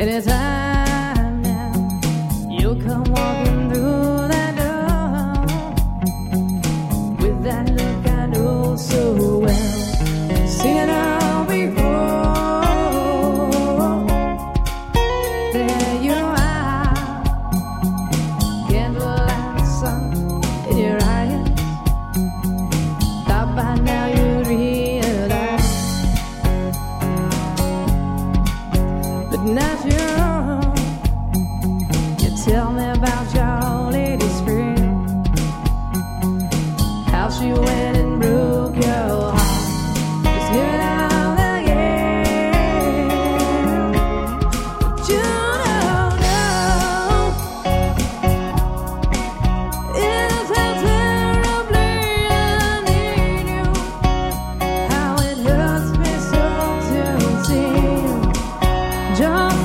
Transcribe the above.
Anytime now, you'll come walking through that door with that look I know so well. Sing it all before. There you are, candlelight sun in your eyes. Thought by now you'd realize, but not you. You tell me about your lady's friend, how she went and broke your heart. Just hear it out again, but you don't know is how terribly I need you, how it hurts me so to see you just